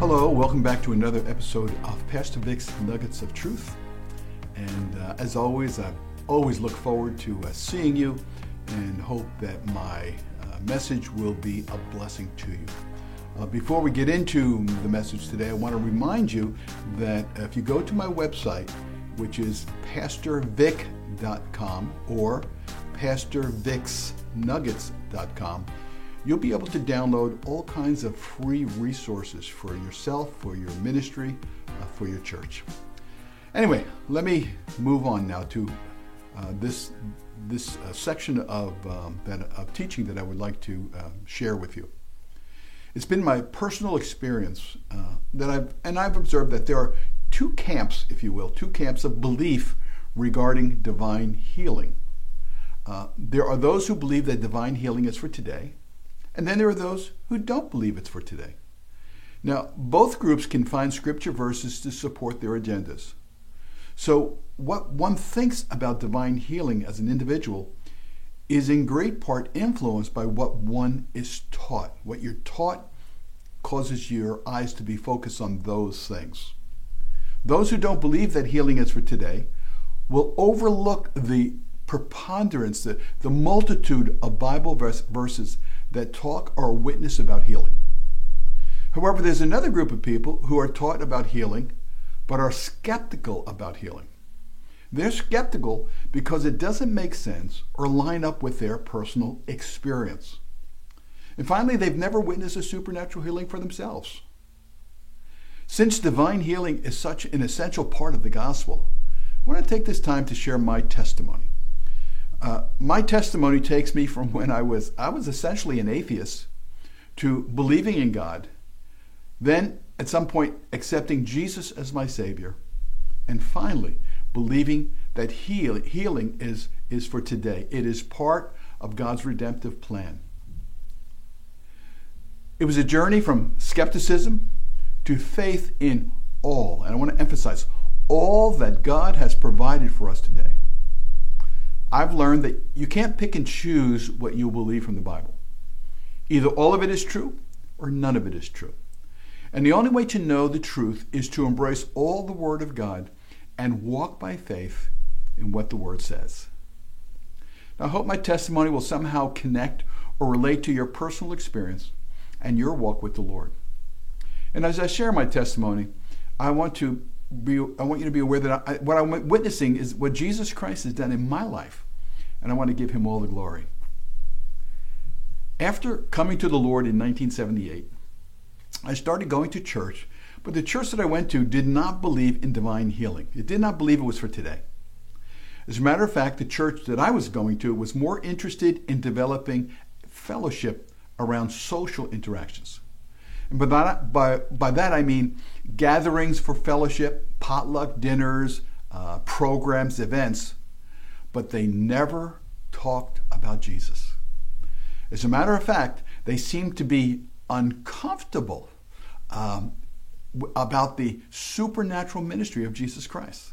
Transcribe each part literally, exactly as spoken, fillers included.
Hello, welcome back to another episode of Pastor Vic's Nuggets of Truth. And uh, as always, I always look forward to uh, seeing you and hope that my uh, message will be a blessing to you. Uh, before we get into the message today, I want to remind you that if you go to my website, which is pastor vic dot com or pastor vics nuggets dot com, you'll be able to download all kinds of free resources for yourself, for your ministry, uh, for your church. Anyway, let me move on now to uh, this this uh, section of um, that of teaching that I would like to uh, share with you. It's been my personal experience uh, that I've and I've observed that there are two camps, if you will, two camps of belief regarding divine healing. Uh, there are those who believe that divine healing is for today. And then there are those who don't believe it's for today. Now, both groups can find scripture verses to support their agendas. So what one thinks about divine healing as an individual is in great part influenced by what one is taught. What you're taught causes your eyes to be focused on those things. Those who don't believe that healing is for today will overlook the preponderance, the, the multitude of Bible verse, verses that talk or witness about healing. However, there's another group of people who are taught about healing, but are skeptical about healing. They're skeptical because it doesn't make sense or line up with their personal experience. And finally, they've never witnessed a supernatural healing for themselves. Since divine healing is such an essential part of the gospel, I want to take this time to share my testimony. Uh, my testimony takes me from when I was I was essentially an atheist to believing in God, then at some point accepting Jesus as my Savior, and finally believing that heal, healing is, is for today. It is part of God's redemptive plan. It was a journey from skepticism to faith in all, and I want to emphasize, all that God has provided for us today. I've learned that you can't pick and choose what you believe from the Bible. Either all of it is true or none of it is true. And the only way to know the truth is to embrace all the Word of God and walk by faith in what the Word says. Now, I hope my testimony will somehow connect or relate to your personal experience and your walk with the Lord. And as I share my testimony, I want to be, I want you to be aware that I, what I'm witnessing is what Jesus Christ has done in my life. And I want to give him all the glory. After coming to the Lord in nineteen seventy-eight, I started going to church, but the church that I went to did not believe in divine healing. It did not believe it was for today. As a matter of fact, the church that I was going to was more interested in developing fellowship around social interactions. And by that, by, by that I mean gatherings for fellowship, potluck dinners, uh, programs, events, but they never talked about Jesus. As a matter of fact, they seemed to be uncomfortable um, about the supernatural ministry of Jesus Christ.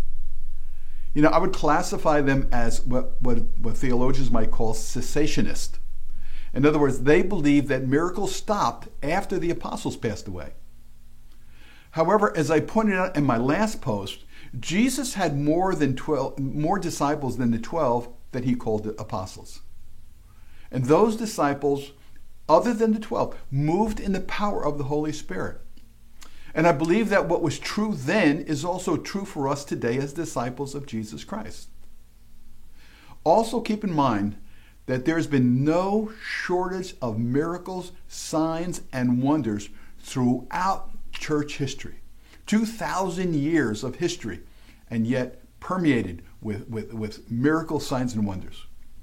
You know, I would classify them as what, what, what theologians might call cessationist. In other words, they believed that miracles stopped after the apostles passed away. However, as I pointed out in my last post, Jesus had more than twelve, more disciples than the twelve that he called the apostles. And those disciples, other than the twelve, moved in the power of the Holy Spirit. And I believe that what was true then is also true for us today as disciples of Jesus Christ. Also keep in mind that there has been no shortage of miracles, signs, and wonders throughout church history. two thousand years of history, and yet permeated with, with, with miracle signs and wonders.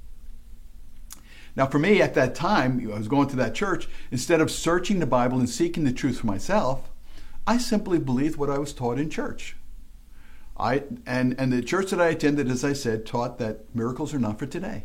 Now for me at that time, I was going to that church, instead of searching the Bible and seeking the truth for myself, I simply believed what I was taught in church. I and, and the church that I attended, as I said, taught that miracles are not for today.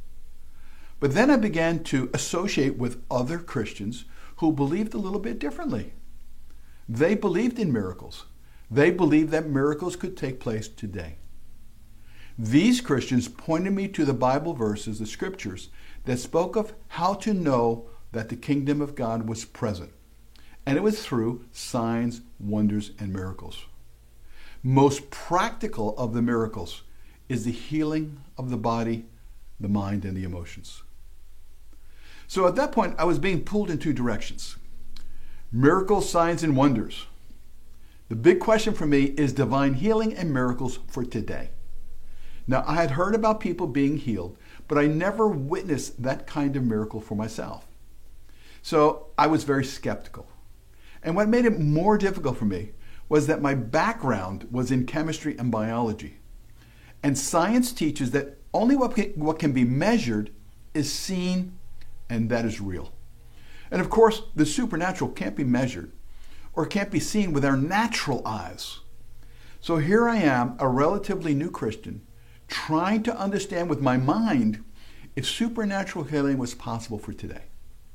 But then I began to associate with other Christians who believed a little bit differently. They believed in miracles. They believed that miracles could take place today. These Christians pointed me to the Bible verses, the scriptures, that spoke of how to know that the kingdom of God was present and it was through signs, wonders, and miracles. Most practical of the miracles is the healing of the body, the mind, and the emotions. So at that point, I was being pulled in two directions. Miracles, signs, and wonders. The big question for me is divine healing and miracles for today. Now, I had heard about people being healed, but I never witnessed that kind of miracle for myself. So I was very skeptical. And what made it more difficult for me was that my background was in chemistry and biology. And science teaches that only what can, what can be measured is seen, and that is real. And of course, the supernatural can't be measured or can't be seen with our natural eyes. So here I am, a relatively new Christian, trying to understand with my mind if supernatural healing was possible for today.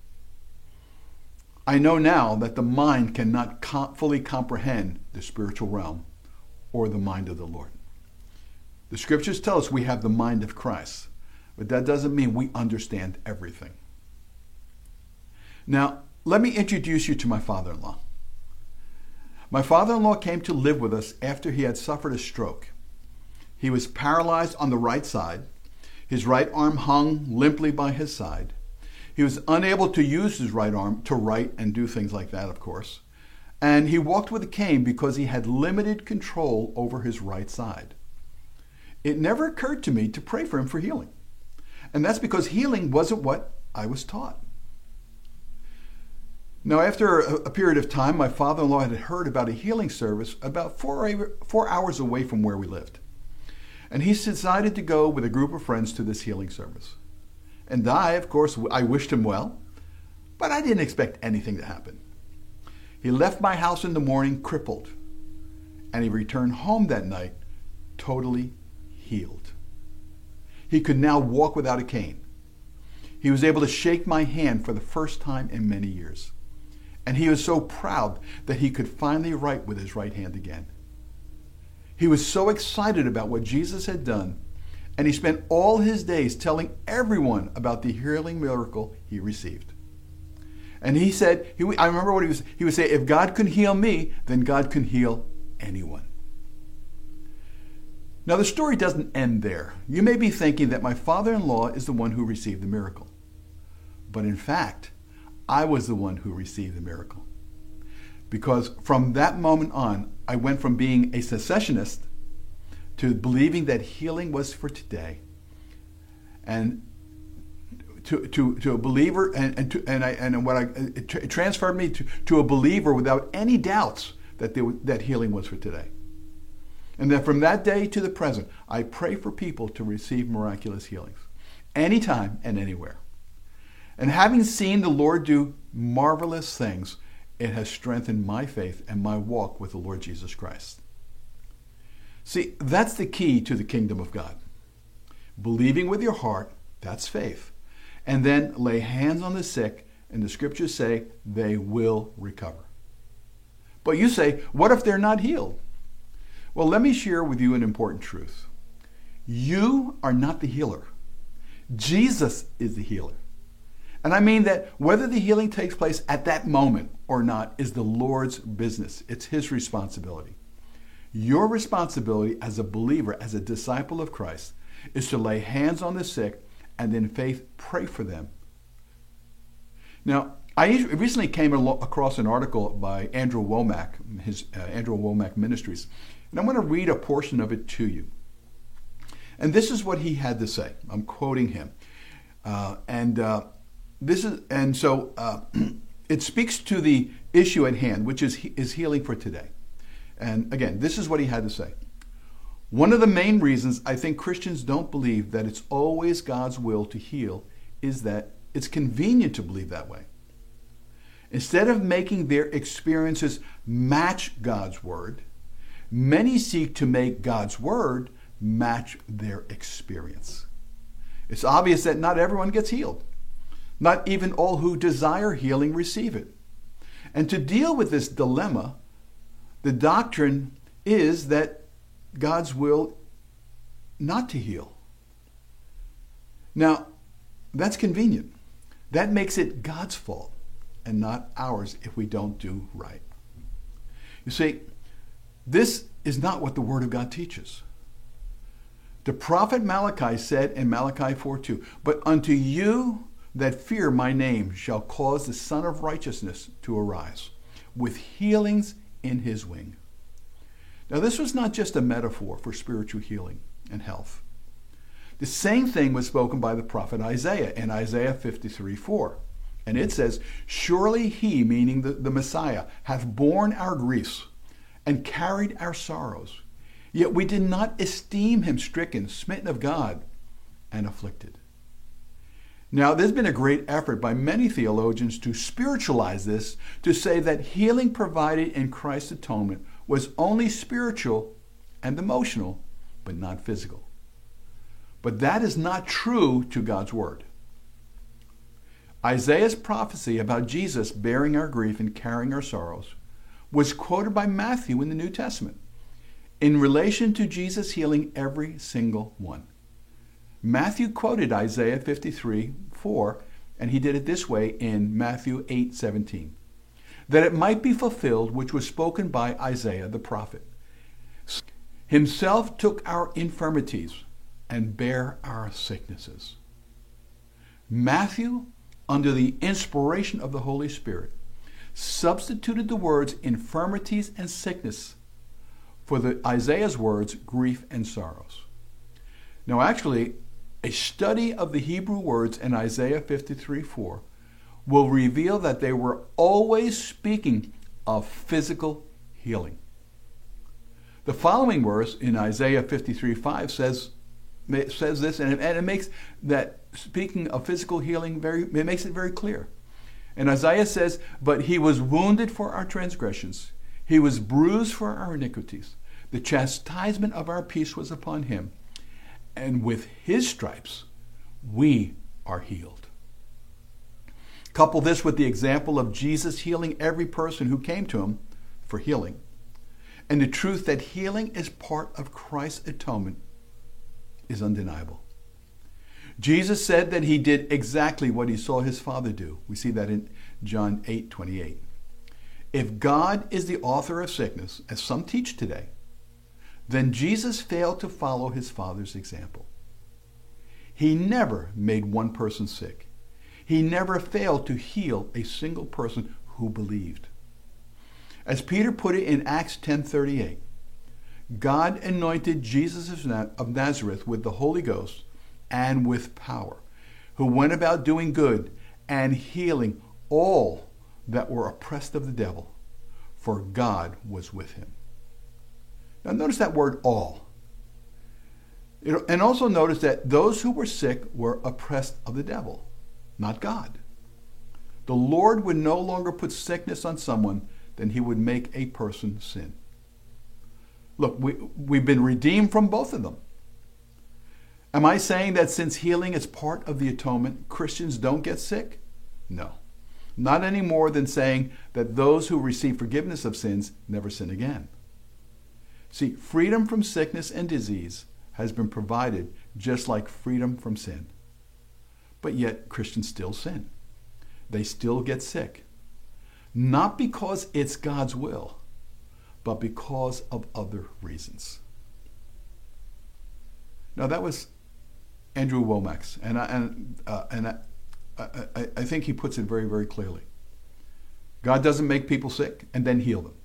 I know now that the mind cannot com- fully comprehend the spiritual realm or the mind of the Lord. The scriptures tell us we have the mind of Christ, but that doesn't mean we understand everything. Now, let me introduce you to my father-in-law. My father-in-law came to live with us after he had suffered a stroke. He was paralyzed on the right side. His right arm hung limply by his side. He was unable to use his right arm to write and do things like that, of course. And he walked with a cane because he had limited control over his right side. It never occurred to me to pray for him for healing. And that's because healing wasn't what I was taught. Now, after a period of time, my father-in-law had heard about a healing service about four, four hours away from where we lived. And he decided to go with a group of friends to this healing service. And I, of course, I wished him well, but I didn't expect anything to happen. He left my house in the morning crippled, and he returned home that night totally healed. He could now walk without a cane. He was able to shake my hand for the first time in many years. And he was so proud that he could finally write with his right hand again. He was so excited about what Jesus had done, and he spent all his days telling everyone about the healing miracle he received. And he said, he, I remember what he was, he would say, if God can heal me, then God can heal anyone. Now, the story doesn't end there. You may be thinking that my father-in-law is the one who received the miracle. But in fact, I was the one who received the miracle. Because from that moment on, I went from being a cessationist to believing that healing was for today, and to to, to a believer, and and, to, and I and what I it, it transferred me to, to a believer without any doubts that there, that healing was for today. And then from that day to the present, I pray for people to receive miraculous healings, anytime and anywhere. And having seen the Lord do marvelous things, it has strengthened my faith and my walk with the Lord Jesus Christ. See, that's the key to the kingdom of God. Believing with your heart, that's faith. And then lay hands on the sick, and the scriptures say they will recover. But you say, what if they're not healed? Well, let me share with you an important truth. You are not the healer. Jesus is the healer. And I mean that whether the healing takes place at that moment or not is the Lord's business. It's his responsibility. Your responsibility as a believer, as a disciple of Christ, is to lay hands on the sick and in faith pray for them. Now, I recently came across an article by Andrew Wommack, his uh, Andrew Wommack Ministries, and I'm going to read a portion of it to you. And this is what he had to say. I'm quoting him. Uh, and uh, This is, and so uh, it speaks to the issue at hand, which is is healing for today. And again, this is what he had to say. One of the main reasons I think Christians don't believe that it's always God's will to heal is that it's convenient to believe that way. Instead of making their experiences match God's word, many seek to make God's word match their experience. It's obvious that not everyone gets healed. Not even all who desire healing receive it. And to deal with this dilemma, the doctrine is that God's will not to heal. Now, that's convenient. That makes it God's fault and not ours if we don't do right. You see, this is not what the Word of God teaches. The prophet Malachi said in Malachi four two, "But unto you that fear my name shall cause the Son of Righteousness to arise, with healings in his wing." Now, this was not just a metaphor for spiritual healing and health. The same thing was spoken by the prophet Isaiah in Isaiah fifty-three four. And it says, "Surely he," meaning the, the Messiah, "hath borne our griefs and carried our sorrows. Yet we did not esteem him stricken, smitten of God, and afflicted." Now, there's been a great effort by many theologians to spiritualize this, to say that healing provided in Christ's atonement was only spiritual and emotional, but not physical. But that is not true to God's Word. Isaiah's prophecy about Jesus bearing our grief and carrying our sorrows was quoted by Matthew in the New Testament in relation to Jesus healing every single one. Matthew quoted Isaiah fifty-three four, and he did it this way in Matthew eight seventeen. "That it might be fulfilled which was spoken by Isaiah the prophet. Himself took our infirmities and bare our sicknesses." Matthew, under the inspiration of the Holy Spirit, substituted the words infirmities and sickness for the Isaiah's words grief and sorrows. Now, actually, a study of the Hebrew words in Isaiah fifty-three four will reveal that they were always speaking of physical healing. The following verse in Isaiah fifty-three five says, says this, and it, and it makes that speaking of physical healing, very, it makes it very clear. And Isaiah says, "But he was wounded for our transgressions. He was bruised for our iniquities. The chastisement of our peace was upon him. And with his stripes, we are healed." Couple this with the example of Jesus healing every person who came to him for healing, and the truth that healing is part of Christ's atonement is undeniable. Jesus said that he did exactly what he saw his Father do. We see that in John eight twenty-eight. If God is the author of sickness, as some teach today, then Jesus failed to follow his Father's example. He never made one person sick. He never failed to heal a single person who believed. As Peter put it in Acts ten thirty-eight, God anointed Jesus of Nazareth with the Holy Ghost and with power, who went about doing good and healing all that were oppressed of the devil, for God was with him. Now notice that word all. And also notice that those who were sick were oppressed of the devil, not God. The Lord would no longer put sickness on someone than he would make a person sin. Look, we, we've been redeemed from both of them. Am I saying that since healing is part of the atonement, Christians don't get sick? No. Not any more than saying that those who receive forgiveness of sins never sin again. See, freedom from sickness and disease has been provided just like freedom from sin. But yet Christians still sin. They still get sick. Not because it's God's will, but because of other reasons. Now that was Andrew Wommack, and I, and uh, and I, I, I think he puts it very, very clearly. God doesn't make people sick and then heal them.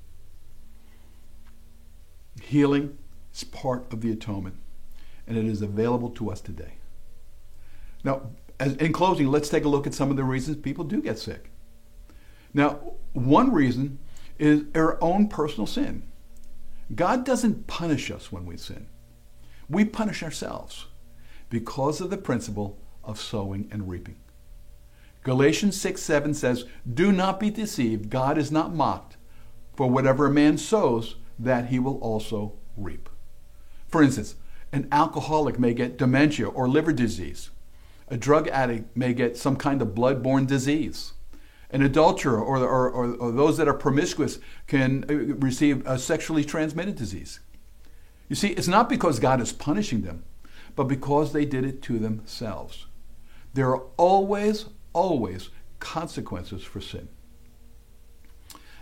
Healing is part of the atonement, and it is available to us today. Now, as, in closing, let's take a look at some of the reasons people do get sick. Now, one reason is our own personal sin. God doesn't punish us when we sin. We punish ourselves because of the principle of sowing and reaping. Galatians six seven says, "Do not be deceived, God is not mocked, for whatever a man sows, that he will also reap." For instance, an alcoholic may get dementia or liver disease. A drug addict may get some kind of blood-borne disease. An adulterer or, or, or, or those that are promiscuous can receive a sexually transmitted disease. You see, it's not because God is punishing them, but because they did it to themselves. There are always, always consequences for sin.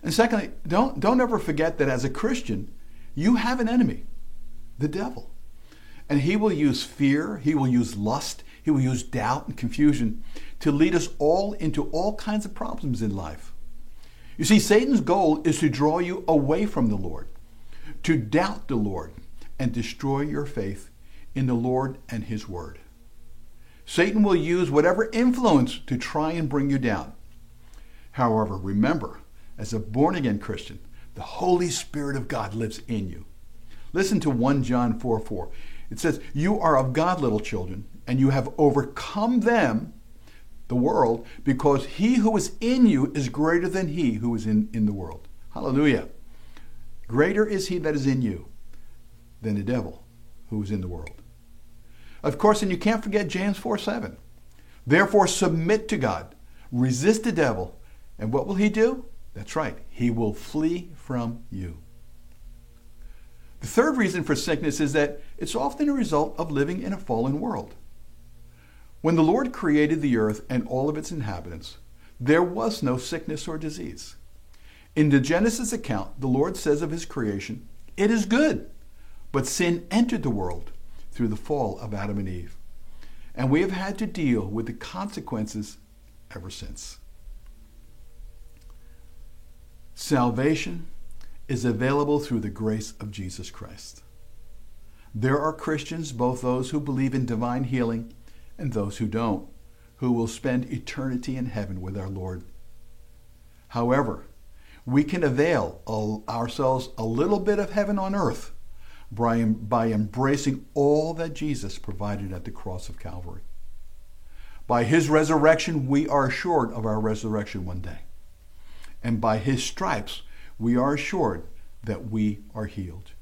And secondly, don't, don't ever forget that as a Christian, you have an enemy, the devil. And he will use fear, he will use lust, he will use doubt and confusion to lead us all into all kinds of problems in life. You see, Satan's goal is to draw you away from the Lord, to doubt the Lord, and destroy your faith in the Lord and his word. Satan will use whatever influence to try and bring you down. However, remember, as a born-again Christian, the Holy Spirit of God lives in you. Listen to First John four four. It says, "You are of God, little children, and you have overcome them," the world, "because he who is in you is greater than he who is in, in the world." Hallelujah. Greater is he that is in you than the devil who is in the world. Of course, and you can't forget James four seven. "Therefore submit to God, resist the devil, and what will he do?" That's right, he will flee from you. The third reason for sickness is that it's often a result of living in a fallen world. When the Lord created the earth and all of its inhabitants, there was no sickness or disease. In the Genesis account, the Lord says of his creation, "It is good," but sin entered the world through the fall of Adam and Eve. And we have had to deal with the consequences ever since. Salvation is available through the grace of Jesus Christ. There are Christians, both those who believe in divine healing and those who don't, who will spend eternity in heaven with our Lord. However, we can avail ourselves a little bit of heaven on earth by, by embracing all that Jesus provided at the cross of Calvary. By his resurrection, we are assured of our resurrection one day. And by his stripes, we are assured that we are healed.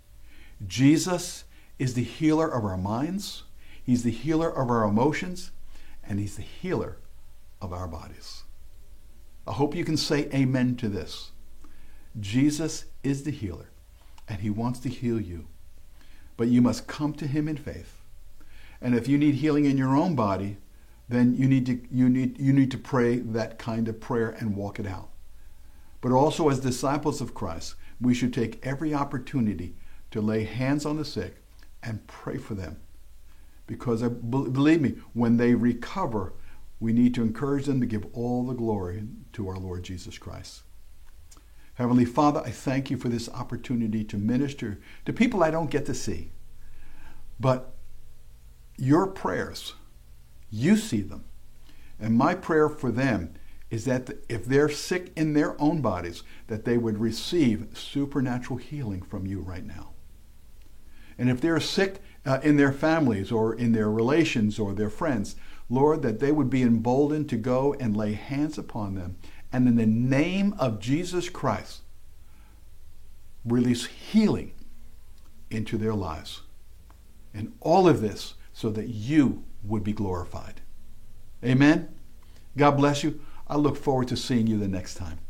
Jesus is the healer of our minds, he's the healer of our emotions, and he's the healer of our bodies. I hope you can say amen to this. Jesus is the healer, and he wants to heal you. But you must come to him in faith. And if you need healing in your own body, then you need to, you need, you need to pray that kind of prayer and walk it out. But also, as disciples of Christ, we should take every opportunity to lay hands on the sick and pray for them. Because I, believe me, when they recover, we need to encourage them to give all the glory to our Lord Jesus Christ. Heavenly Father, I thank you for this opportunity to minister to people I don't get to see. But your prayers, you see them. And my prayer for them is that if they're sick in their own bodies, that they would receive supernatural healing from you right now. And if they're sick uh, in their families or in their relations or their friends, Lord, that they would be emboldened to go and lay hands upon them. And in the name of Jesus Christ, release healing into their lives. And all of this so that you would be glorified. Amen. God bless you. I look forward to seeing you the next time.